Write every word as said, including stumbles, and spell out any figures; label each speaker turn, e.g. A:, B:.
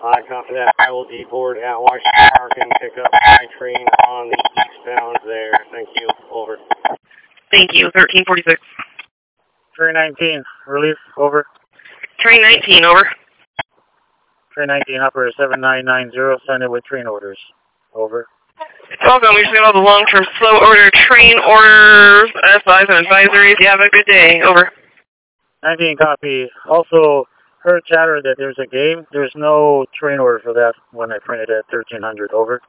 A: I copy that. I will deboard at Washington Park and pick up my train on the eastbound there. Thank you. Over.
B: Thank you. thirteen forty-six.
C: Train nineteen, relief, over.
B: Train nineteen, over.
C: Train nineteen, operator seven nine nine zero, send it with train orders. Over.
B: Welcome. We just got all the long-term slow order train orders, S Is and advisories. You have a good day. Over.
C: nineteen, copy. Also, heard chatter that there's a game. There's no train order for that when I printed at thirteen hundred. Over.